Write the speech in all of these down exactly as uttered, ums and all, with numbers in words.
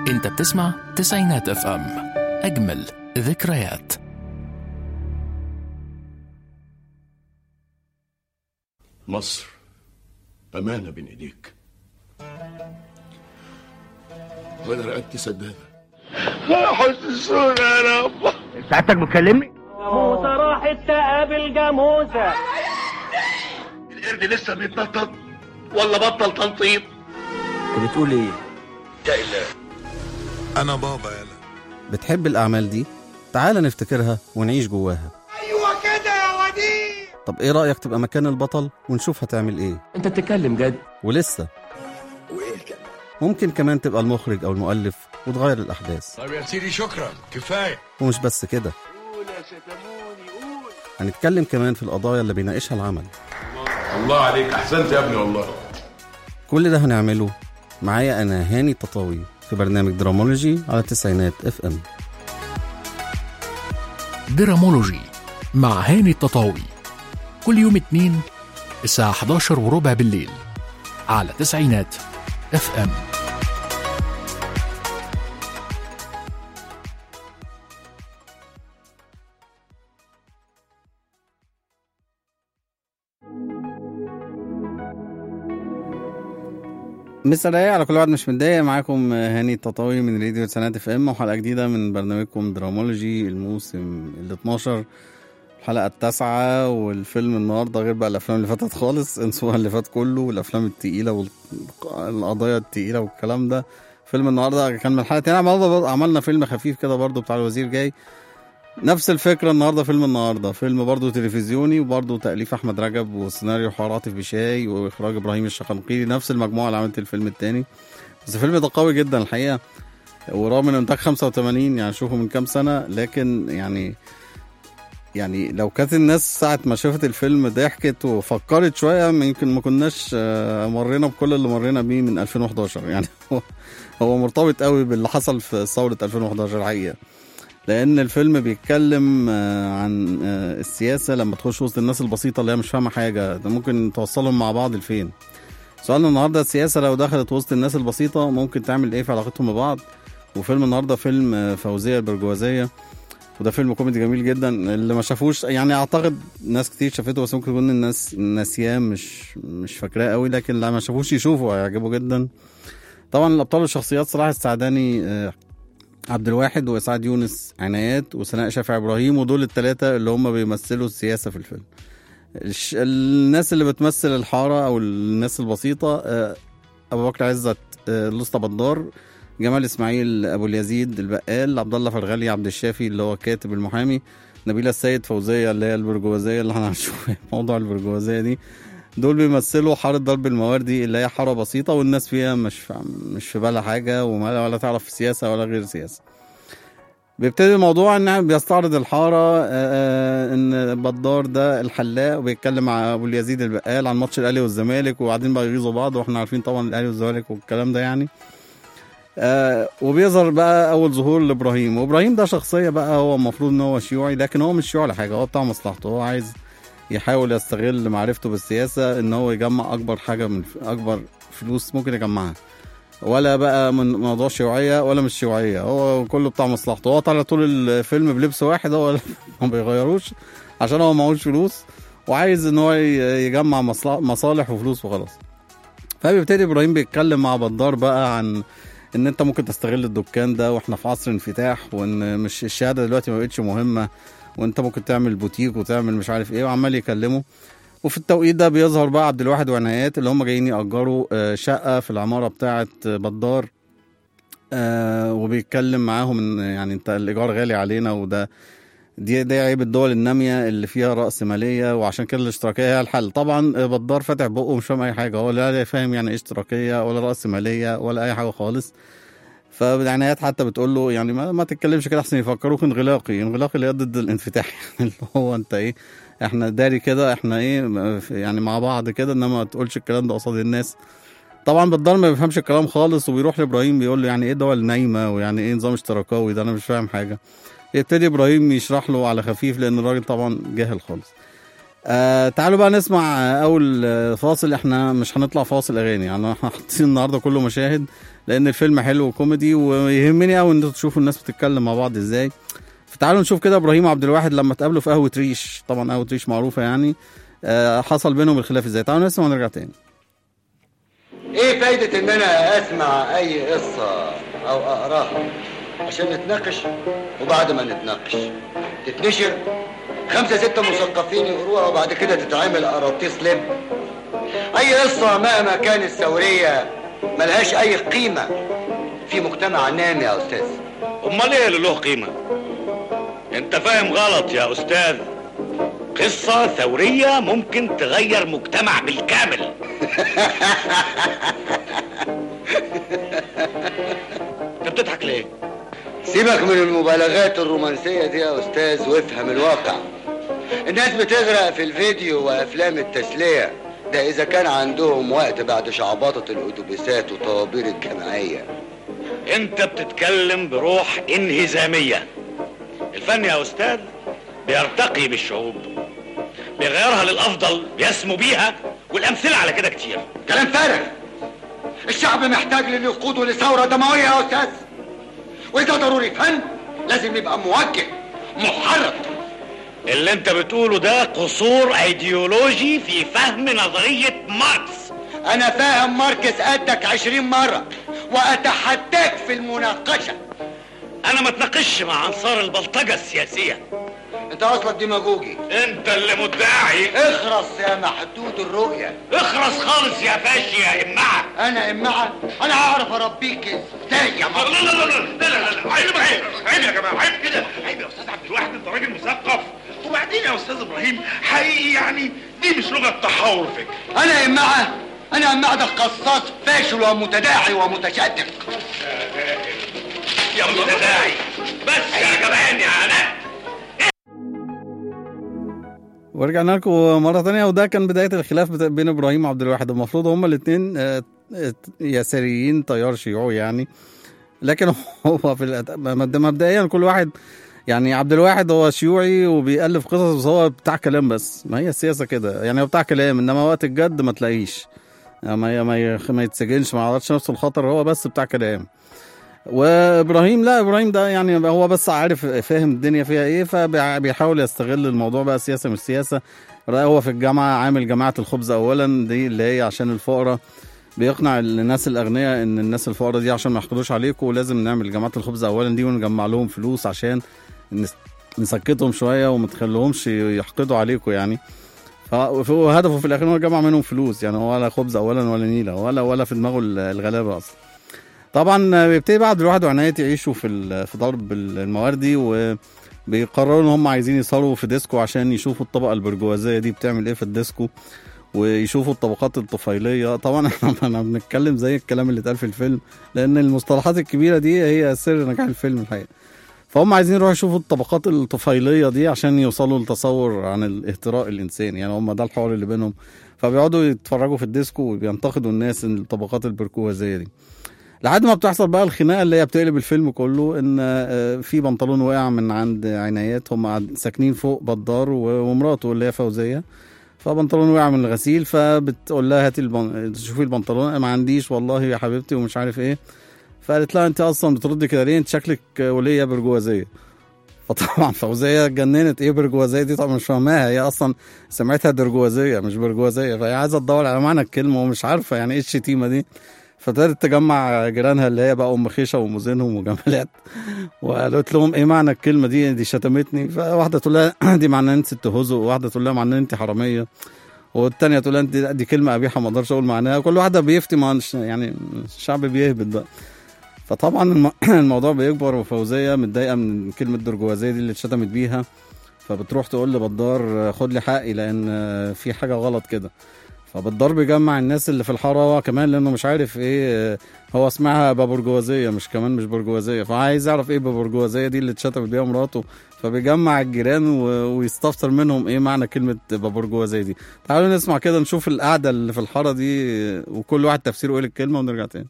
انت بتسمع تسعينات اف ام، اجمل ذكريات. مصر أمانة بين إيديك، وأنا رقبتي سدادة. حسسونا يا رب. ساعتك بتكلمني؟ جاموسة راحت تقابل جاموسة. القرد لسه بيتنطط ولا بطل تنطيط؟ انت بتقول ايه؟ يا إله أنا بابا يالا. بتحب الأعمال دي؟ تعال نفتكرها ونعيش جواها. أيوة كده يا وديع. طب إيه رأيك تبقى مكان البطل ونشوف هتعمل إيه؟ انت بتتكلم جد؟ ولسه وإيه الكلام؟ ممكن كمان تبقى المخرج أو المؤلف وتغير الأحداث. طب يا سيدي شكرا كفاية. ومش بس كده، قول يا ستموني قول. هنتكلم كمان في القضايا اللي بيناقشها العمل. الله عليك، أحسنت يا ابني والله. كل ده هنعمله معايا أنا هاني التطاوي في برنامج درامولوجي على تسعينات اف ام. درامولوجي مع هاني التطاوي، كل يوم اثنين الساعة احد عشر وربع بالليل على تسعينات اف ام. مسا رايق على كل واحد مش متضايق. معاكم هاني التطاوي من راديو تسعينات اف ام وحلقة جديدة من برنامجكم درامولوجي الموسم ال اتناشر، الحلقة التاسعة. والفيلم النهاردة غير بقى الأفلام اللي فاتت خالص، انسوها اللي فات كله والأفلام التقيلة والقضايا التقيلة والكلام ده. فيلم النهاردة كان من الحلقة تانية. النهاردة عملنا فيلم خفيف كده برضو بتاع الوزير جاي، نفس الفكرة. النهاردة فيلم النهاردة فيلم برضو تلفزيوني وبرضو تأليف أحمد رجب وسيناريو حوار عاطف بشاي وإخراج إبراهيم الشقنقيري، نفس المجموعة اللي عملت الفيلم التاني. بس الفيلم ده قوي جدا الحقيقة، ورغم انه انتاج خمسة وثمانين يعني شوفوا من كام سنة، لكن يعني يعني لو كانت الناس ساعة ما شافت الفيلم ضحكت وفكرت شوية يمكن ما كناش مرينا بكل اللي مرينا بيه من ألفين وحداشر. يعني هو هو مرتبط قوي باللي حصل في ثورة ألفين وحداشر الحقيقة، لأن الفيلم بيتكلم عن السياسة لما تخش وسط الناس البسيطة اللي هي مش فاهمة حاجة، ممكن توصلهم مع بعض لفين. سؤالنا النهاردة السياسة لو دخلت وسط الناس البسيطة ممكن تعمل ايه في علاقتهم ببعض. وفيلم النهاردة فيلم فوزية البرجوازية، وده فيلم كوميدي جميل جدا. اللي ما شافوش يعني اعتقد ناس كتير شافته، بس ممكن يكون الناس ناسياه مش مش فاكراه قوي، لكن اللي ما شافوش يشوفوا هيعجبه جدا. طبعا الابطال والشخصيات صلاح السعداني عبد الواحد، واسعاد يونس عنايات، وسناء شافع ابراهيم، ودول الثلاثه اللي هم بيمثلوا السياسه في الفيلم. الناس اللي بتمثل الحاره او الناس البسيطه ابو بكر عزت لسطى بدار، جمال اسماعيل ابو اليزيد البقال، عبد الله فرغلي عبد الشافي اللي هو كاتب المحامي، نبيله السيد فوزيه اللي هي البرجوازيه اللي احنا هنشوف موضوع البرجوازيه دي. دول بيمثلوا حاره ضرب المواردي اللي هي حاره بسيطه والناس فيها مش مش في بالها حاجه وما ولا تعرف في سياسه ولا غير سياسه. بيبتدي الموضوع ان بيستعرض الحاره ان بدار ده الحلاق وبيتكلم مع ابو اليزيد البقال عن ماتش الاهلي والزمالك، وبعدين بقى يغيظوا بعض، واحنا عارفين طبعا الاهلي والزمالك والكلام ده يعني. آه وبيظهر بقى اول ظهور لابراهيم، وابراهيم ده شخصيه بقى هو المفروض ان هو شيوعي، لكن هو مش شيوعي لحاجه، هو بتاع مصلحته. هو عايز يحاول يستغل معرفته بالسياسه ان هو يجمع اكبر حاجه من اكبر فلوس ممكن يجمعها، ولا بقى من موضوع شيوعيه ولا مش شيوعيه، هو كله بتاع مصلحته. هو طالع طول الفيلم بلبس واحد، هو ما بيغيروش عشان هو معهوش فلوس وعايز ان هو يجمع مصالح وفلوس وخلاص. فبيبتدي ابراهيم بيتكلم مع بدار بقى عن ان انت ممكن تستغل الدكان ده واحنا في عصر انفتاح، وان مش الشهاده دلوقتي ما بقتش مهمه، وانت ممكن تعمل بوتيك وتعمل مش عارف ايه، وعمال يكلمه. وفي التوقيت ده بيظهر بقى عبد الواحد وعنايات اللي هم جايين يأجروا شقه في العماره بتاعه بدار، وبيتكلم معاهم ان يعني انت الايجار غالي علينا، وده دي دي عيب الدول الناميه اللي فيها راس ماليه، وعشان كده الاشتراكيه هي الحل. طبعا بدار فاتح بقه مش فاهم اي حاجه، هو لا فاهم يعني ايه اشتراكيه ولا راس ماليه ولا اي حاجه خالص. فالعنايات حتى بتقول له يعني ما, ما تتكلمش كده احسن يفكروك انغلاقي، انغلاقي اللي هي ضد الانفتاح يعني اللي هو انت ايه، احنا داري كده، احنا ايه يعني مع بعض كده، انما ما تقولش الكلام ده قصاد الناس. طبعا بالدار ما بيفهمش الكلام خالص، وبيروح لابراهيم بيقول له يعني ايه دول نايمه ويعني ايه نظام اشتراكاوي ده، انا مش فاهم حاجه. يبتدي ابراهيم يشرح له على خفيف لان الراجل طبعا جاهل خالص. آه تعالوا بقى نسمع اول فاصل. احنا مش هنطلع فاصل اغاني، يعني احنا حاطين النهارده كله مشاهد لان الفيلم حلو وكوميدي، ويهمني قوي ان انتوا تشوفوا الناس بتتكلم مع بعض ازاي. فتعالوا نشوف كده ابراهيم عبد الواحد لما اتقابلوا في قهوه ريش، طبعا قهوه ريش معروفه يعني، آه حصل بينهم الخلاف ازاي. تعالوا نسمع ونرجع تاني. ايه فايدة ان انا اسمع اي قصة او اقراها عشان نتناقش، وبعد ما نتناقش تتنشر خمسة ستة مثقفين يقروها وبعد كده تتعمل قراطيس لب. اي قصة مهما كانت ثورية ملهاش اي قيمة في مجتمع نامي يا استاذ. امال ايه اللي له قيمة؟ انت فاهم غلط يا استاذ. قصة ثورية ممكن تغير مجتمع بالكامل. انت بتضحك ليه؟ سيبك من المبالغات الرومانسية دي يا استاذ وافهم الواقع. الناس بتغرق في الفيديو وافلام التسلية، ده اذا كان عندهم وقت بعد شعبطة الاتوبيسات وطوابير الجمعية. انت بتتكلم بروح انهزامية. الفن يا استاذ بيرتقي بالشعوب، بيغيرها للافضل، بيسمو بيها، والامثله على كده كتير. كلام فارغ. الشعب محتاج للي يقوده لثوره دمويه يا استاذ، واذا ضروري فن لازم يبقى موجه محرك. اللي انت بتقوله ده قصور ايديولوجي في فهم نظريه ماركس. انا فاهم ماركس قدك عشرين مره واتحداك في المناقشه. انا ما اتناقش مع انصار البلطجه السياسيه. انت اصلك ديماجوجي. انت اللي مدعي. اخرس يا محدود الرؤيه. اخرس خالص يا فاشي يا امعه. انا امعه؟ انا هعرف اربيك ازاي يا مصر. لا لا لا لا لا لا لا عيب عيب عيب يا جماعه، عيب كده، عيب يا استاذ عبد الواحد، انت راجل مثقف. وبعدين يا استاذ ابراهيم حقيقي يعني دي مش لغه تحاور فكر. انا امعه؟ انا امعه ده قصاص فاشل ومتداعي ومتشدق. يا متداعي بس يا جبان يا انا. ورجعنا لكم مرة تانية، وده كان بداية الخلاف بين إبراهيم وعبد الواحد. المفروض هما الاثنين يساريين تيار شيوعي يعني، لكن هو في مبدئيا كل واحد يعني، عبد الواحد هو شيوعي وبيألف قصص بس هو بتاع كلام بس. ما هي السياسة كده يعني، هو بتاع كلام، انما وقت الجد ما تلاقيش، ما ما ما يتسجنش، ما يعرضش نفسه الخطر، هو بس بتاع كلام. وابراهيم لا، ابراهيم ده يعني هو بس عارف فاهم الدنيا فيها ايه، فبيحاول يستغل الموضوع بقى سياسه مش سياسه. هو في الجامعه عامل جماعه الخبز اولا، دي اللي هي عشان الفقراء، بيقنع الناس الاغنياء ان الناس الفقراء دي عشان ما يحقدوش عليكم ولازم نعمل جماعه الخبز اولا دي ونجمع لهم فلوس عشان نسكتهم شويه وما تخليهمش يحقدوا عليكم يعني. فهو هدفه في الاخر هو جمع منهم فلوس يعني، هو ولا خبز اولا ولا نيله ولا ولا في دماغه الغلابه اصلا. طبعا بيبتدي بعد الواحد وعناية يعيشوا في في ضرب المواردي، وبيقرروا ان هم عايزين يصاروا في ديسكو عشان يشوفوا الطبقه البرجوازيه دي بتعمل ايه في الديسكو، ويشوفوا الطبقات الطفيليه. طبعا احنا بنتكلم زي الكلام اللي اتقال في الفيلم، لان المصطلحات الكبيره دي هي سر نجاح الفيلم الحقيقه. فهم عايزين يروحوا يشوفوا الطبقات الطفيليه دي عشان يوصلوا لتصور عن الاهتراء الانساني يعني، هم ده الحوار اللي بينهم. فبيقعدوا يتفرجوا في الديسكو وبينتقدوا الناس الطبقات البرجوازيه دي، لحد ما بتحصل بقى الخناقه اللي هي بتقلب الفيلم كله، ان في بنطلون وقع من عند عنايات، هم ساكنين فوق بدار ومراته اللي هي فوزيه، فبنطلون وقع من الغسيل، فبتقول لها هاتي البن... شوفي البنطلون. ما عنديش والله يا حبيبتي ومش عارف ايه. فقالت لها انت اصلا بتردي كده ليه، انت شكلك وليه برجوازيه. فطبعا فوزيه اتجننت، ايه برجوازيه دي؟ طبعا مش فاهماها، هي اصلا سمعتها درجوازيه مش برجوازيه، فهي عايزه تدور على معنى الكلمه ومش عارفه يعني ايه الشتيمه دي. فابتدت تجمع جيرانها اللي هي بقى ام خيشه وام زينهم وجمالات، وقالت لهم ايه معنى الكلمه دي، دي شتمتني. فواحده تقول لها دي معناها انت ست هزء، وواحده تقول لها معناها انت حراميه، والثانيه تقول لها انت دي كلمه قبيحه ما اقدرش اقول معناها. كل واحده بيفتي مع يعني الشعب بيهبط بقى. فطبعا الموضوع بيكبر، وفوزيه متضايقه من كلمه درجوازيه دي اللي اتشتمت بيها، فبتروح تقول لبدار خد لي حقي لان في حاجه غلط كده. فبالضرب بيجمع الناس اللي في الحاره هو كمان، لانه مش عارف ايه هو اسمها بابرجوازيه مش كمان مش برجوازيه، فعايز يعرف ايه بابرجوازيه دي اللي اتشتمت بيها مراته. فبيجمع الجيران ويستفسر منهم ايه معنى كلمه بابرجوازيه دي. تعالوا نسمع كده نشوف القعده اللي في الحاره دي وكل واحد تفسيره ايه للكلمه ونرجع تاني.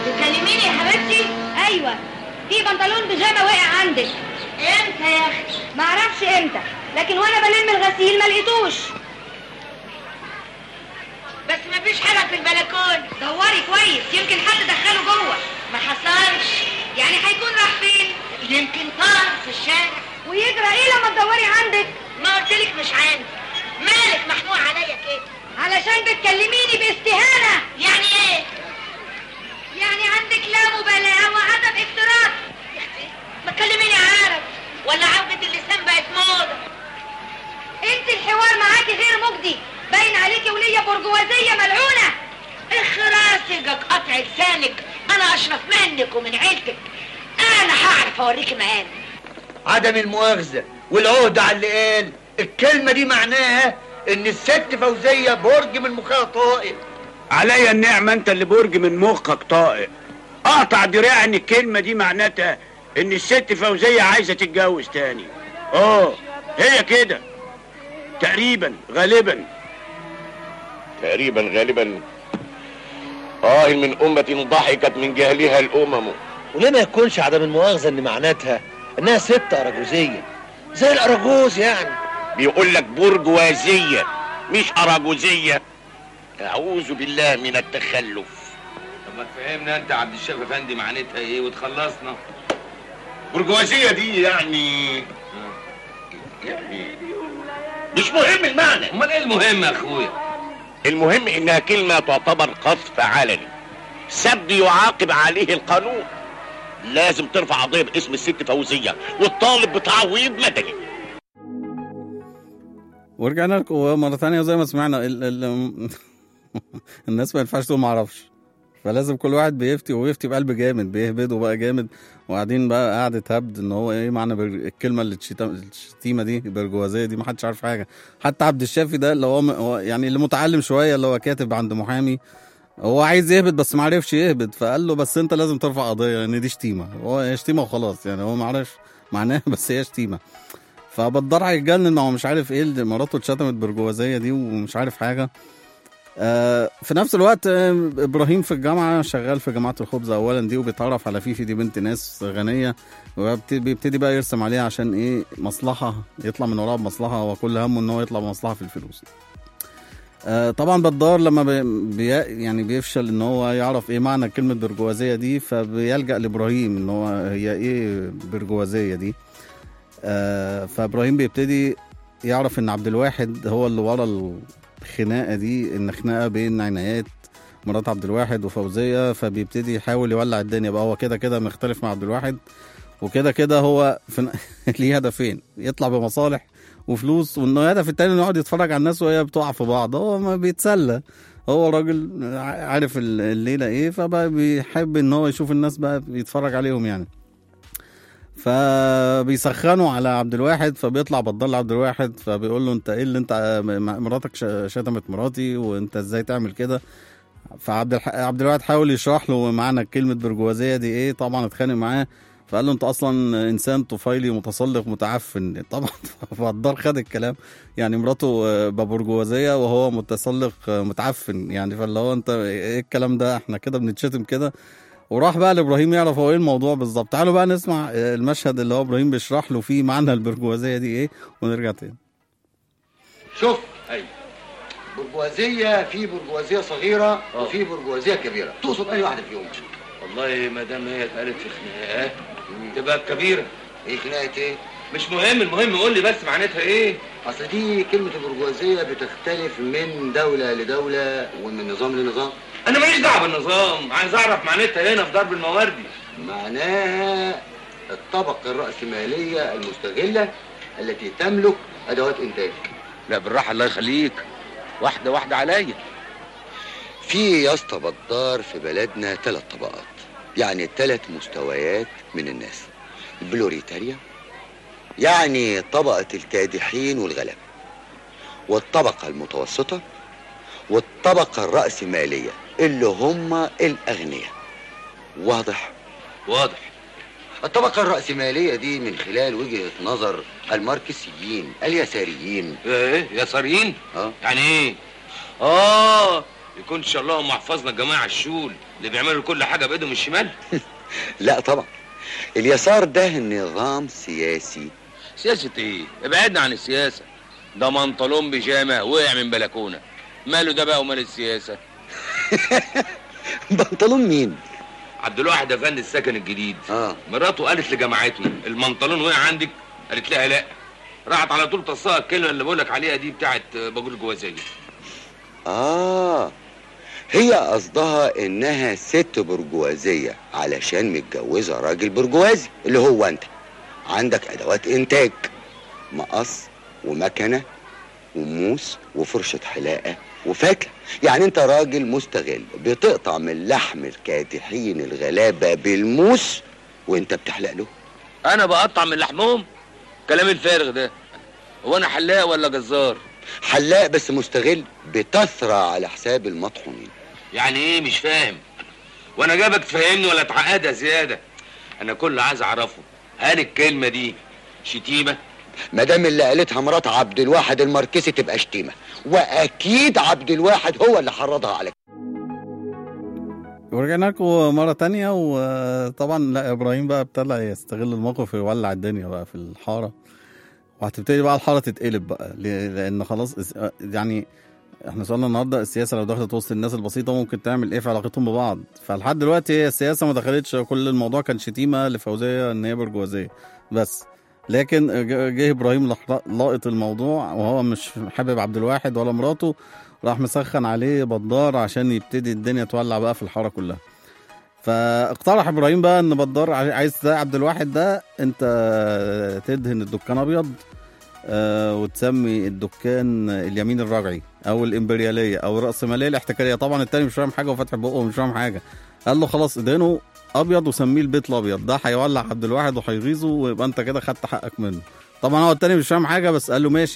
تكلميني يا حبيبتي؟ ايوه، في بنطلون بيجامه وقع عندك. امتى يا اختي؟ معرفش امتى، لكن وانا بلم الغسيل ما لقيتوش. بس مفيش حاجه في البلكون. دوري كويس، يمكن حد دخله جوه. ما حصلش. يعني هيكون راح فين؟ يمكن طار في الشارع. ويجرى ايه لما تدوري عندك؟ ما قلتلك مش عندي. مالك محموع عليا كده؟ علشان بتكلميني باستهانه. يعني ايه؟ يعني عندك لا مبالاه وعدم اكتراث. يا اختي ما تكلميني عربي ولا عوجة اللسان بقت موضه. انت الحوار معاكي غير مجدي، باين عليكي ولية برجوازيه ملعونه. اخ راسك قطع لسانك، انا اشرف منك ومن عيلتك، انا هعرف اوريكي مقام. عدم المؤاخذه والعهده على اللي قال الكلمه دي معناها ان الست فوزيه برج من مخها طائق. عليا النعمه انت اللي برج من مخك طائق. اقطع دراعي ان الكلمه دي معناتها ان الست فوزيه عايزه تتجوز تاني. اه هي كده تقريبا غالبا. تقريبا غالبا. اه من امه ضحكت من جهلها الامم. وليه ما يكونش عدم المؤاخذه ان معناتها انها ست اراجوزيه زي الاراجوز يعني؟ بيقول لك برجوازيه مش اراجوزيه. اعوذ بالله من التخلف. طب ما تفهمنا انت عبد الشافي افندي معناتها ايه وتخلصنا. برجوازيه دي يعني يعني مش مهم المعنى. امال ايه المهم يا اخويا؟ المهم انها كلمه تعتبر قذف علني، سب يعاقب عليه القانون. لازم ترفع قضيه باسم الست فوزيه والطالب بتعويض مدني. ورجعنا لكم مرة تانية زي ما سمعنا ال ال الناس ما ينفعش تقول ما اعرفش، فلازم كل واحد بيفتي ويفتي بقلب جامد، بيهبد وبقى جامد، وقاعدين بقى قاعدة هبد ان هو ايه معنى الكلمة اللي الشتيمة دي برجوازية دي، ما حدش عارف حاجة. حتى عبد الشافي ده اللي هو يعني اللي متعلم شوية، اللي هو كاتب عند محامي، هو عايز يهبد بس ما عرفش يهبد، فقال له بس انت لازم ترفع قضية لان يعني دي شتيمة. هو شتيمة وخلاص يعني، هو ما عرفش معناها بس هي شتيمة. فبدار هيتجنن، هو مش عارف ايه اللي مراته اتشتمت برجوازيه دي ومش عارف حاجه. آه في نفس الوقت آه ابراهيم في الجامعه شغال في جامعه الخبز اولا دي، وبيتعرف على فيفي دي بنت ناس غنيه، وبيبتدي بقى يرسم عليها عشان ايه مصلحه، يطلع من وراها بمصلحه، وكل همه ان هو يطلع بمصلحه في الفلوس. آه طبعا بدار لما بي بي يعني بيفشل ان هو يعرف ايه معنى كلمه برجوازيه دي، فبيلجأ لابراهيم ان هو هي ايه برجوازيه دي. آه فابراهيم بيبتدي يعرف ان عبد الواحد هو اللي ورا الخناقه دي، ان خناقه بين عنايات مرات عبد الواحد وفوزيه، فبيبتدي يحاول يولع الدنيا بقى. هو كده كده مختلف مع عبد الواحد، وكده كده هو في ليه هدفين، يطلع بمصالح وفلوس، وانه الهدف التاني انه يقعد يتفرج على الناس وهي بتقع في بعض. هو ما بيتسلى، هو راجل عارف الليله ايه، فبقى بيحب ان هو يشوف الناس بقى بيتفرج عليهم يعني. فبيسخنوا على عبد الواحد، فبيطلع بضل عبد الواحد، فبيقول له انت ايه اللي انت مراتك شتمت مراتي وانت ازاي تعمل كده. فعبد الح... عبد الواحد حاول يشرح له معنى كلمه برجوازيه دي ايه، طبعا اتخانق معاه، فقال له انت اصلا انسان طفيلي متسلق متعفن. طبعا فالدار خد الكلام، يعني مراته ببرجوازيه وهو متسلق متعفن يعني، فاللي هو انت ايه الكلام ده، احنا كده بنتشتم كده. وراح بقى لابراهيم يعرف هو ايه الموضوع بالظبط. تعالوا بقى نسمع المشهد اللي هو ابراهيم بيشرح له فيه معنى البرجوازيه دي ايه، ونرجع تاني. شوف، ايوه برجوازيه، في برجوازيه صغيره أوه. وفي برجوازيه كبيره، تقصد اي واحده فيهم؟ والله ما دام هي اتقالت في خناقه تبقى الكبيره. ايه خناقه ايه؟ مش مهم، المهم قول لي بس معناتها ايه. اصل دي كلمه البرجوازيه بتختلف من دوله لدوله ومن نظام لنظام. انا ماليش دعوه بالنظام، عايز اعرف معناتها هنا في ضرب المواردي. معناها الطبقه الراسماليه المستغله التي تملك ادوات انتاج. لا بالراحه الله يخليك، واحده واحده عليا. في يا اسطى بدار في بلدنا ثلاث طبقات، يعني ثلاث مستويات من الناس. البلوريتاريا يعني طبقه الكادحين والغلابه، والطبقه المتوسطه، والطبقه الراسماليه اللي هم الاغنياء. واضح؟ واضح. الطبقه الراسماليه دي من خلال وجهه نظر الماركسيين اليساريين. ايه يساريين؟ اه يعني ايه؟ اه يكونش اللهم احفظنا الجماعه الشول اللي بيعملوا كل حاجه بايدهم الشمال. لا طبعا، اليسار ده نظام سياسي سياسة ايه؟ ابعدنا عن السياسة. ده منطلون بيجامة وقع من بلكونة. ماله ده بقى ومال السياسة؟ بنطلون مين؟ عبد الواحد افندي السكن الجديد. اه مراته قالت لجماعتنا المنطلون وقع عندك؟ قالت لها لا. راحت على طول تصاها الكلمة اللي بقولك عليها دي بتاعت باجور جوازية. اه هي قصدها انها ست برجوازية علشان متجوزة راجل برجوازي اللي هو انت. عندك ادوات انتاج، مقص ومكنة وموس وفرشة حلاقة وفاكهة. يعني انت راجل مستغل بتقطع من لحم الكادحين الغلابة بالموس وانت بتحلق له. انا بقطع من لحمهم؟ كلام الفارغ ده. هو انا حلاق ولا جزار؟ حلاق بس مستغل بتثرى على حساب المطحونين. يعني ايه مش فاهم؟ وانا جابك تفهمني ولا تعقدها زيادة؟ انا كل عايز اعرفه هل الكلمة دي شتيمة؟ مادام اللي قالتها مرات عبد الواحد الماركسي تبقى شتيمة، واكيد عبد الواحد هو اللي حرضها عليك. ورجعنا لكم مرة تانية. وطبعا لا ابراهيم بقى ابتدى يستغل الموقف ويولع الدنيا بقى في الحارة، وهتبتدي بقى الحارة تتقلب بقى، لان خلاص يعني احنا سؤالنا النهارده السياسة لو دخلت وسط الناس البسيطة ممكن تعمل ايه في علاقتهم ببعض. فلحد دلوقتي هي السياسة ما دخلتش، كل الموضوع كان شتيمة لفوزية ان هي برجوازية بس. لكن جه ابراهيم لاقط الموضوع وهو مش حابب عبد الواحد ولا مراته، راح مسخن عليه بدار عشان يبتدي الدنيا تولع بقى في الحاره كلها. فاقترح ابراهيم بقى ان بدار عايز تلاقي عبد الواحد ده انت تدهن الدكان ابيض وتسمي الدكان اليمين الرجعي او الامبرياليه او الراسماليه الاحتكاريه. طبعا التاني مش فاهم حاجه وفاتح بقه ومش فاهم حاجه. قال له خلاص ادهنه ابيض وسميه البيت الابيض، ده هيولع عبد الواحد وهيغيظه ويبقى انت كده خدت حقك منه. طبعا هو التاني مش فاهم حاجه بس قال له ماشي.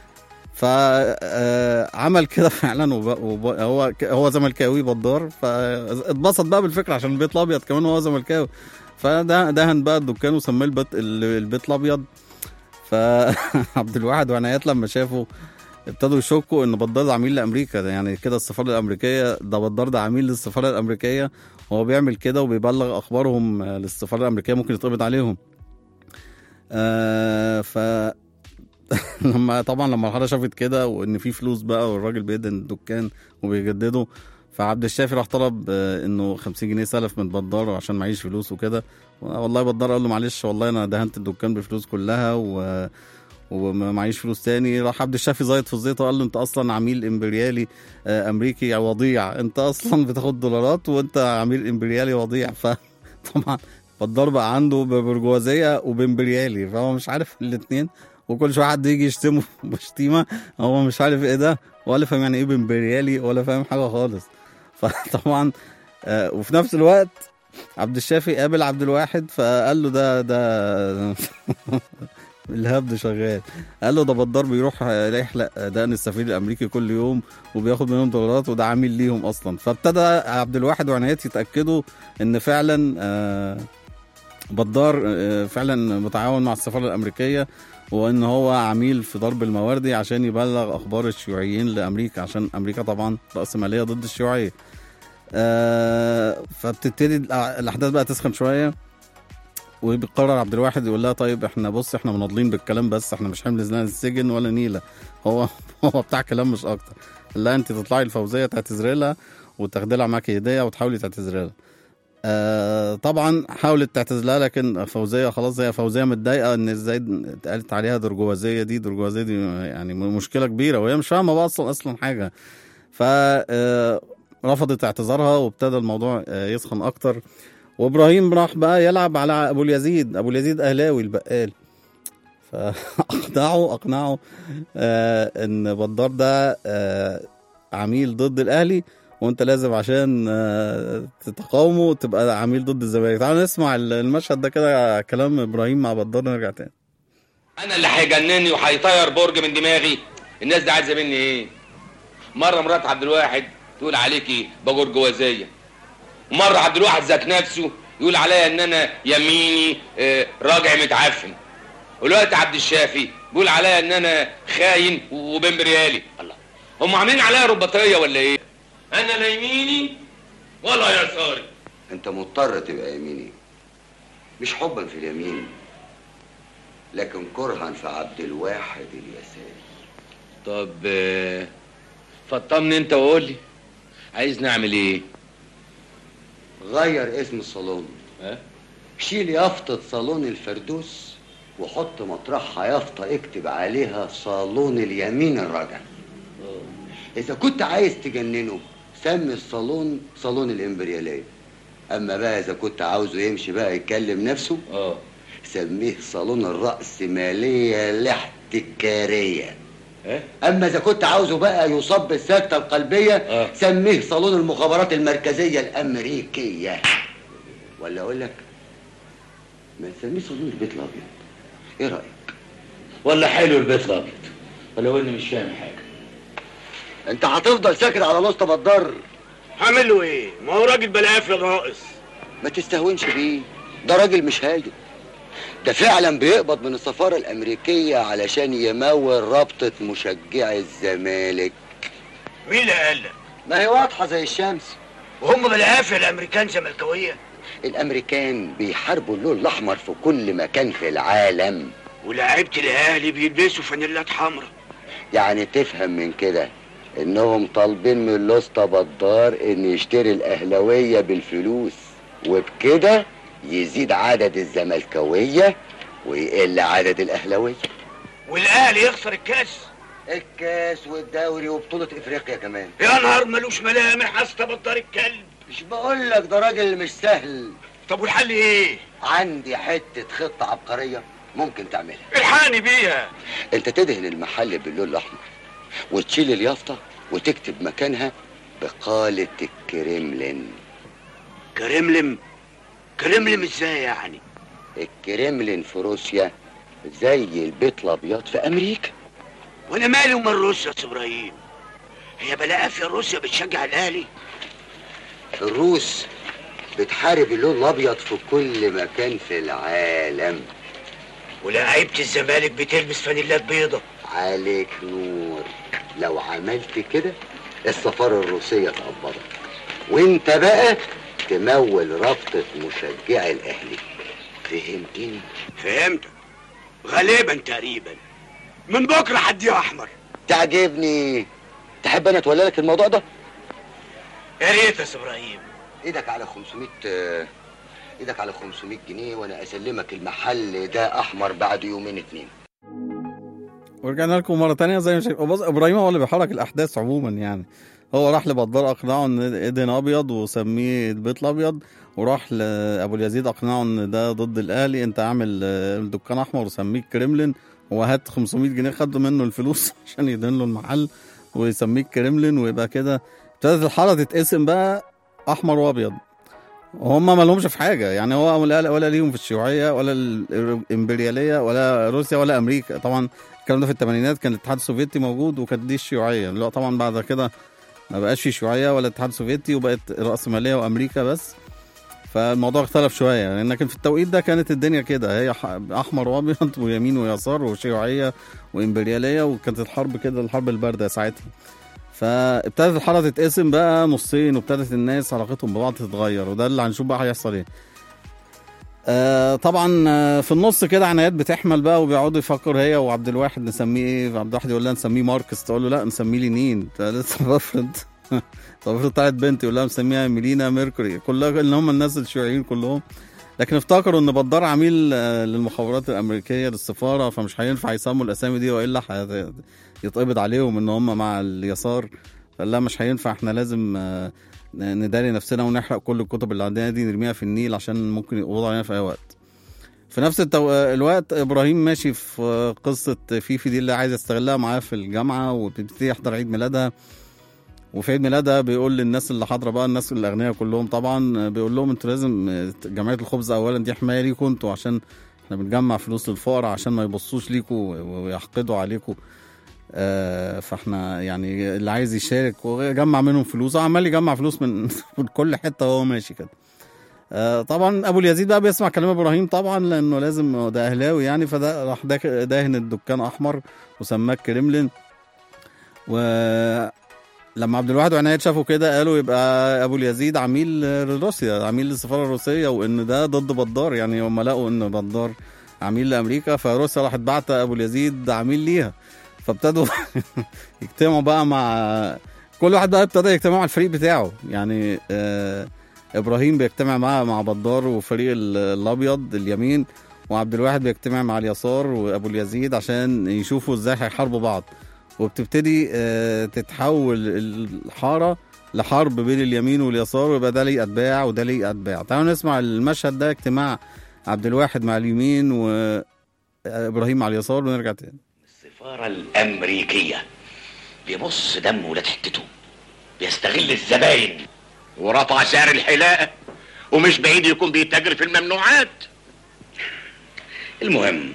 فعمل كده فعلا. وهو هو زملكاوي بدار، فاتبسط بقى بالفكره عشان البيت الابيض كمان وهو زملكاوي. فده دهن بقى الدكان وسماه البيت البيت الابيض. فعبد الواحد وعنايات لما شافوا ابتدوا يشكوا ان بدار ده عميل لامريكا، يعني كده السفاره الامريكيه، ده بدار ده عميل للسفاره الامريكيه، هو بيعمل كده وبيبلغ اخبارهم للسفاره الامريكيه ممكن يتقبض عليهم. آه ف لما طبعا لما الحاره شافت كده وان في فلوس بقى والراجل بيدهن الدكان وبيجدده، فعبد الشافي راح طلب انه خمسين جنيه سلف من بدار عشان معيش فلوس وكده. والله بدار قال له معلش والله انا دهنت الدكان بفلوس كلها و ومعيش فلوس تاني. راح عبد الشافي زايد في الزيطه وقال له انت اصلا عميل امبريالي امريكي وضيع، انت اصلا بتاخد دولارات وانت عميل امبريالي وضيع. فطبعا بدار بقى عنده برجوازيه وبامبريالي، فهو مش عارف الاثنين، وكل شويه حد يجي يشتمه بشتيمه هو مش عارف ايه ده ولا فاهم يعني ايه بامبريالي ولا فاهم حاجه خالص. فطبعا آه وفي نفس الوقت عبد الشافي قابل عبد الواحد فقال له ده ده الهبد شغال. قال له ده بدار بيروح يحلق دقن السفير الامريكي كل يوم وبياخد منهم دولارات وده عامل ليهم اصلا. فابتدى عبد الواحد وعنايات يتاكدوا ان فعلا آه بدار آه فعلا متعاون مع السفاره الامريكيه، وان هو عميل في ضرب المواردي عشان يبلغ اخبار الشيوعيين لامريكا، عشان امريكا طبعا رأسمالية ضد الشيوعيه. آه فبتبتدي الاحداث بقى تسخن شويه، وبيقرر عبد الواحد يقول لها طيب احنا بص احنا مناضلين بالكلام بس احنا مش حمل زنان السجن ولا نيله، هو هو بتاع كلام مش اكتر. لا انت تطلعي الفوزيه تعتذري لها وتاخدي لها معاكي هديه وتحاولي تعتذري لها. آه طبعا حاولت تعتذر لها لكن فوزيه خلاص هي فوزيه متضايقه ان ازاي اتقالت عليها درجوازيه دي درجوازيه دي يعني مشكله كبيره وهي مش فاهمه بقى اصلا اصلا حاجه. ف آه رفضت اعتذارها وابتدى الموضوع آه يسخن اكتر. وابراهيم راح بقى يلعب على ابو اليزيد، ابو اليزيد اهلاوي البقال، فاقنعه اقنعه آه ان بدار ده آه عميل ضد الاهلي وانت لازم عشان آه تتقاومه تبقى عميل ضد الزمالك. تعالوا نسمع المشهد ده كده كلام ابراهيم مع بدار نرجع تاني. انا اللي هيجنني وهيطير برج من دماغي. الناس دي عايزه مني ايه؟ مره مرات عبد الواحد تقول عليكي باجور جوازيه، مرة عبد الواحد ذات نفسه يقول عليا ان انا يميني آه راجع متعفن، ودلوقتي عبد الشافي بيقول عليا ان انا خاين وبمبريالي. الله، هم عاملين عليا رباطيه ولا ايه؟ انا لا يميني ولا يساري. انت مضطر تبقى يميني مش حبا في اليمين، لكن كرها في عبد الواحد اليساري. طب آه، فطمني انت وقول لي عايز نعمل ايه؟ غير اسم الصالون. ها؟ شيل يافطة صالون الفردوس وحط مطرحها يافطة اكتب عليها صالون اليمين الرجل. إذا كنت عايز تجننه سمي الصالون صالون الإمبريالية. أما بقى إذا كنت عاوزه يمشي بقى يكلم نفسه اه سميه صالون الرأسمالية الاحتكارية. ايه؟ أما إذا كنت عاوزه بقى يصاب بالسكتة القلبية اه سميه صالون المخابرات المركزية الأمريكية. ولا أقول لك ما تسميه صالون البيت الأبيض. إيه رأيك؟ ولا حلو البيت الأبيض ولو إني مش فاهم حاجة. أنت هتفضل ساكت على نص بدر. هعمل له إيه؟ ما هو راجل بلاقي ناقص. ما تستهونش بيه، ده راجل مش هاجم. ده فعلا بيقبض من السفارة الأمريكية علشان يمول رابطة مشجعي الزمالك. مين اللي قال لك؟ ما هي واضحة زي الشمس. وهم بالعافية الأمريكان زملكاوية؟ الأمريكان بيحاربوا اللون الأحمر في كل مكان في العالم. ولاعيبة الأهلي بيلبسوا فانيلات حمراء. يعني تفهم من كده إنهم طالبين من الأسطى بدار إن يشتري الأهلوية بالفلوس، وبكده يزيد عدد الزملكاوية ويقل عدد الأهلوية. والأهلي يخسر الكاس؟ الكاس والدوري وبطولة إفريقيا كمان. يا نهار ملوش ملامح حسب بدار الكلب. مش بقول لك ده راجل مش سهل. طب والحل ايه؟ عندي حتة خطة عبقرية ممكن تعملها. الحقني بيها. انت تدهن المحل باللون الأحمر وتشيل اليافطة وتكتب مكانها بقالة الكريملين. كريملين؟ كريملين ازاي يعني؟ الكريملين في روسيا زي البيت الأبيض في أمريكا. وانا مالي ومال روسيا يا ابراهيم؟ هي بلاقي في روسيا بتشجع الأهلي؟ الروس بتحارب اللون الأبيض في كل مكان في العالم. ولاعيبة الزمالك بتلبس فانيلات بيضة. عليك نور. لو عملت كده السفارة الروسية تقبضك وانت بقى تمول رابطة مشجعي الأهلي. فهمتني؟ فهمتك غالبا تقريبا. من بكرة حديها أحمر. تعجبني. تحب أنا أتولى لك الموضوع ده؟ يا ريت يا ابراهيم. ايدك على خمسمية ايدك على خمسمية جنيه وانا اسلمك المحل ده احمر بعد يومين اتنين. ورجعنا لكم مره تانية. زي ما شايف بص ابراهيم هو اللي بيحرك الاحداث عموما. يعني هو راح لبدار اقنعه ان ادهن ابيض وسميه البيت الابيض، وراح لابو اليزيد اقنعه ان ده ضد الاهلي، انت اعمل الدكان احمر وسميه كريملين، وهات خمسمية جنيه خدوا منه الفلوس عشان يدهن له المحل ويسميه كريملين. ويبقى كده ابتدت الحاره تتقسم بقى احمر وابيض، وهم ما لهمش في حاجه. يعني هو ولا, ولا ليهم في الشيوعيه ولا الامبرياليه ولا روسيا ولا امريكا. طبعا الكلام ده في الثمانينات كان الاتحاد السوفيتي موجود وكانت دي الشيوعيه. لا طبعا بعد كده ما بقاش في شيوعيه ولا الاتحاد السوفيتي وبقت راسماليه وامريكا بس. فالموضوع اختلف شويه يعني. لكن في التوقيت ده كانت الدنيا كده، هي احمر وابيض ويمين ويسار وشيوعيه وامبرياليه، وكانت الحرب كده الحرب البارده ساعتها. فابتدت الحاره تتقسم بقى نصين، وابتدت الناس علاقتهم ببعض تتغير، وده اللي هنشوف بقى هيحصل ايه. آه طبعا آه في النص كده عنايات بتحمل بقى، وبيقعدوا يفكروا هي وعبد الواحد نسميه ايه. عبد الواحد يقول لها نسميه ماركس، تقول له لا نسميه لينين. لسه بفرض طب افرض طلعت بنت يقول لها نسميها ميلينا ميركوري، كلها اللي هم الناس الشيوعيين كلهم. لكن افتكروا ان بدار عميل آه للمخابرات الامريكيه للسفاره، فمش هينفع يسموا الاسامي دي والا يتقبض عليهم ان هم مع اليسار. لا مش هينفع، احنا لازم آه نداري نفسنا ونحرق كل الكتب اللي عندنا دي نرميها في النيل عشان ممكن يقبضوا علينا في اي وقت. في نفس التو... الوقت ابراهيم ماشي في قصه فيفي دي اللي عايز يستغلها معاه في الجامعه، وبتبتدي يحضر عيد ميلادها. وفي عيد ميلادها بيقول للناس اللي حاضره بقى، الناس الاغنياء كلهم طبعا، بيقول لهم انتوا لازم جمعيه الخبز اولا دي حمايه ليكم انتوا، عشان احنا بنجمع فلوس للفقراء عشان ما يبصوش ليكوا ويحقدوا عليكوا. آه فاحنا يعني اللي عايز يشارك ويجمع منهم فلوس، عمال يجمع فلوس من من كل حته وهو ماشي كده. آه طبعا ابو اليزيد بقى بيسمع كلام ابراهيم طبعا، لانه لازم ده اهلاوي يعني، فده راح داهن الدكان احمر وسماه كريملين. ولما عبد الواحد وعنايات شافوا كده قالوا يبقى ابو اليزيد عميل لروسيا، عميل للسفاره الروسيه، وان ده ضد بدار. يعني هم لقوا ان بدار عميل لامريكا، فروسيا راحت بعت ابو اليزيد عميل ليها، فابتدوا يجتمعوا بقى مع كل واحد بقى ابتدى يجتمع مع الفريق بتاعه. يعني آه ابراهيم بيجتمع مع مع بدار وفريق الابيض اليمين، وعبد الواحد بيجتمع مع اليسار وابو اليزيد عشان يشوفوا ازاي هيحاربوا بعض. وبتبتدي آه تتحول الحاره لحرب بين اليمين واليسار، ويبقى ده ليه اتباع وده ليه اتباع. تعالوا نسمع المشهد ده، اجتماع عبد الواحد مع اليمين وابراهيم مع اليسار، ونرجع تاني. السفاره الامريكيه بيبص دم ولاد حتته، بيستغل الزباين ورفع سعر الحلاقه، ومش بعيد يكون بيتاجر في الممنوعات. المهم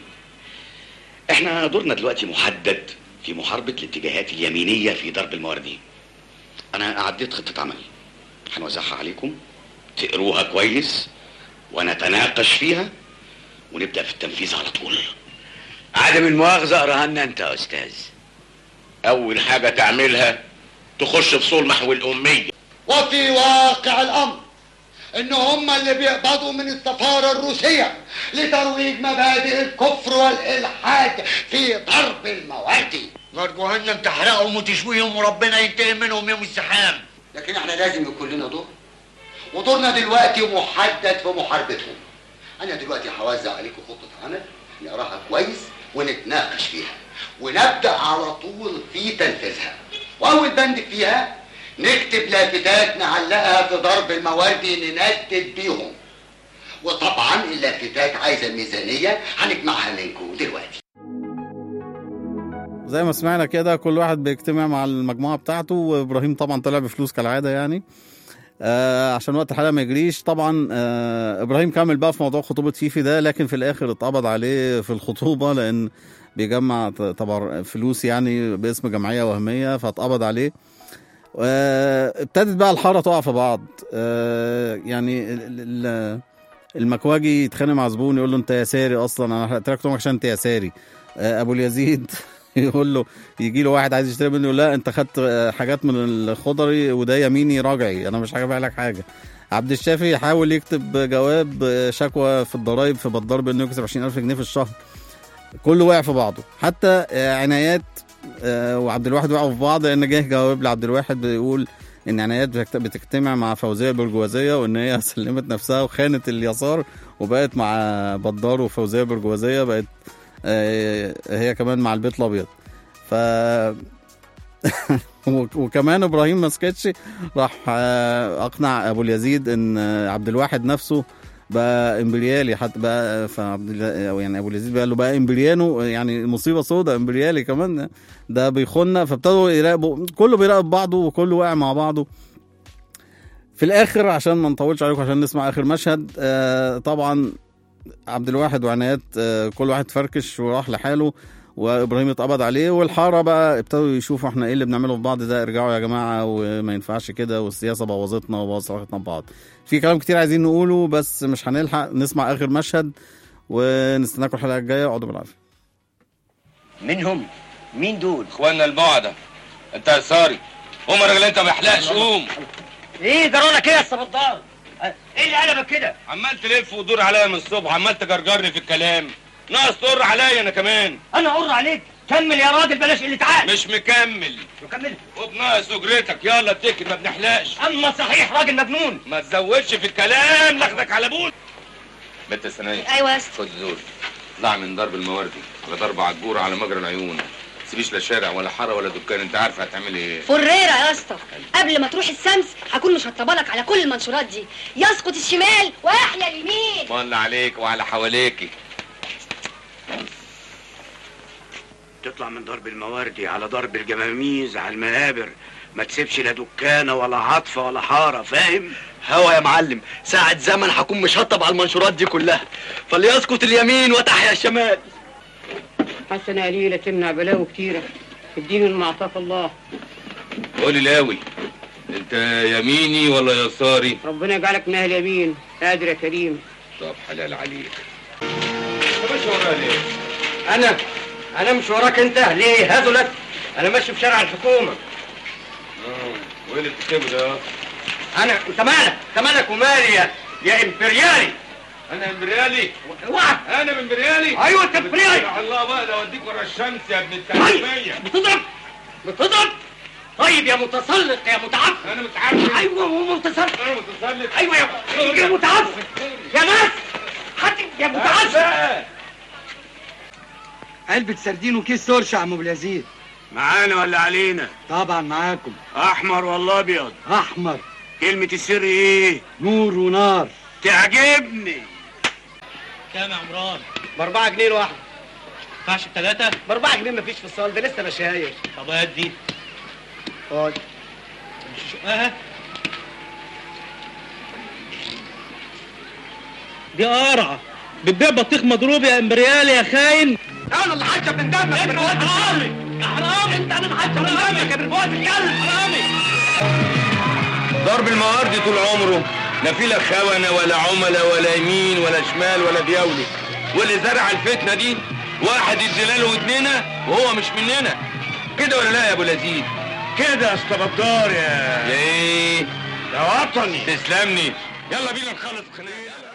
احنا دورنا دلوقتي محدد في محاربه الاتجاهات اليمينيه في ضرب المواردين. انا اعديت خطه عمل هنوزعها عليكم، تقروها كويس ونتناقش فيها ونبدا في التنفيذ على طول. عدم المؤاخذه اقراها لنا انت يا استاذ. اول حاجه تعملها تخش في صول محو الاميه. وفي واقع الامر ان هم اللي بيقبضوا من السفاره الروسيه لترويج مبادئ الكفر والالحاد في ضرب الموادي. نار جهنم تحرقهم وتشويهم وربنا ينتقم منهم يوم الزحام. لكن احنا لازم يكون لنا دور، ودورنا دلوقتي محدد في محاربتهم. انا دلوقتي هوزع عليكم خطه عمل نقراها كويس ونتناقش فيها، ونبدا على طول في تنفيذها. واول بند فيها نكتب لافتات نعلقها في ضرب المواردي نندد بيهم. وطبعا اللافتات عايزه ميزانيه هنجمعها منكم دلوقتي. زي ما سمعنا كده كل واحد بيجتمع مع المجموعه بتاعته، وابراهيم طبعا طلع بفلوس كالعاده يعني آه عشان وقت الحلقه ما يجريش. طبعا آه ابراهيم كمل بقى في موضوع خطوبه فيفي ده، لكن في الاخر اتقبض عليه في الخطوبه لان بيجمع طبعا فلوس يعني باسم جمعيه وهميه، فاتقبض عليه. آه ابتدت بقى الحاره تقع في بعض. آه يعني المكواجي يتخانق مع زبون يقول له انت يساري اصلا، انا حرقت لك عشان انت يساري. آه ابو اليزيد يقول له يجي له واحد عايز يشتري منه، لا انت خدت حاجات من الخضري وده يميني راجعي، انا مش هجيب لك حاجه. عبد الشافي يحاول يكتب جواب شكوى في الضرايب في بدار بانه يكسب عشرين ألف جنيه في الشهر. كله واقع في بعضه، حتى عنايات وعبد الواحد وقعوا في بعض، لان جه جواب لعبد الواحد بيقول ان عنايات بتجتمع مع فوزيه برجوازيه، وان هي سلمت نفسها وخانت اليسار وبقت مع بدار وفوزيه برجوازيه، بقت هي كمان مع البيت الابيض. ف وكمان ابراهيم ما سكتش، راح اقنع ابو اليزيد ان عبد الواحد نفسه بقى امبريالي، حتى بقى فعبد يعني ابو اليزيد بقى له بقى امبريانو، يعني مصيبه سوداء امبريالي كمان ده بيخوننا. فابتدوا يراقبوا، كله بيراقب بعضه وكله واقع مع بعضه. في الاخر عشان ما نطولش عليكم عشان نسمع اخر مشهد، آه طبعا عبد الواحد وعنايات آه كل واحد فركش وراح لحاله، وابراهيم اتقبض عليه. والحاره بقى ابتدوا يشوفوا احنا ايه اللي بنعمله في بعض ده، ارجعوا يا جماعه وما ينفعش كده، والسياسه بوظتنا وبوظت علاقتنا ببعض. في كلام كتير عايزين نقوله بس مش هنلحق، نسمع اخر مشهد ونستناكم الحلقه الجايه. اقعدوا بالعافيه. منهم مين دول؟ اخواننا البعده. انت يا ساري قوم يا راجل، انت ما يحلقش، قوم. ايه جرانا كده يا الصبدار؟ ايه اللي قلبك كده؟ عمال تلف وتدور عليا من الصبح، عمال تجرجرني في الكلام، ناقص تقر عليا انا كمان. انا اقر عليك؟ كمل يا راجل بلاش اللي تعال. مش مكمل. مكمل وبناقص اجرتك، يلا اتكل ما بنحلقش. اما صحيح راجل مجنون. ما تزودش في الكلام، لاخدك على بول. بنت الثانيه. ايوه يا اسطى. خد دول، اطلع من ضرب المواردي ولا ضرب عجوره على مجرى العيون. تسيبيش لا شارع ولا حاره ولا دكان، انت عارفه هتعملي ايه. فريره يا اسطى، قبل ما تروح الشمس هكون مشطبالك على كل المنشورات دي، يسقط الشمال واحيا اليمين. طلع عليك وعلى حواليكي. تطلع من ضرب المواردي على ضرب الجماميز على المقابر، ما تسيبش لا دكانه ولا عطفه ولا حاره، فاهم؟ هوا يا معلم، ساعة زمن هكون مشطب على المنشورات دي كلها، فليسقط اليمين وتحيا الشمال. حسنة قليلة تمنع بلاوي كتيرة، اديني المعطاف الله. قولي لاوي، انت يميني ولا يساري؟ ربنا يجعلك من اهل يمين، قادر يا كريم. طب حلال عليك. انت ماشي ورايا ليه؟ انا انا مش وراك انت ليه؟ هاتوا لك، انا ماشي في شارع الحكومه. اه وايه اللي بتكتبه ده؟ انا انت مالك؟ انت مالك ومالي يا يا امبريالي؟ انا من بريالي. اوعى. انا من بريالي. ايوه انت بريالي. الله بقى لو اديك ورا الشمس يا ابن التعليميه. بتضرب بتضرب. طيب يا متسلق يا متعفن. انا متعفن. ايوه هو متسلق. انا متسلق. ايوه يا يا متعفن يا ناس. حد يا متعفن. علبة سردين وكيس ترش يا عم ابو اليزيد. معانا ولا علينا؟ طبعا معاكم. احمر ولا ابيض؟ احمر. كلمة السر ايه؟ نور ونار. تعجبني. كام يا عمران؟ باربعة جنيه الواحدة. ما ينفعش بثلاثة؟ باربعة جنيه مفيش في الصال ده لسه انا شايف. طب هات دي. خد. مش شقها؟ دي قرعة. بتبيع بطيخ مضروب يا امبريالي يا خاين. انا اللي حاجة من دمك يا بربوات حرامي يا حرامي. انت انا اللي حاجة من دمك يا بربوات الكلب حرامي. ضرب المواردي طول عمره لا في لا خونه ولا عملاء ولا يمين ولا شمال ولا دياولي، واللي زرع الفتنه دي واحد يديله ودننا وهو مش مننا. كده ولا لا يا ابو لذيذ؟ كده يا اسطى بدار يا يا ايه يا وطني. تسلمني. يلا بينا نخلص خناقه.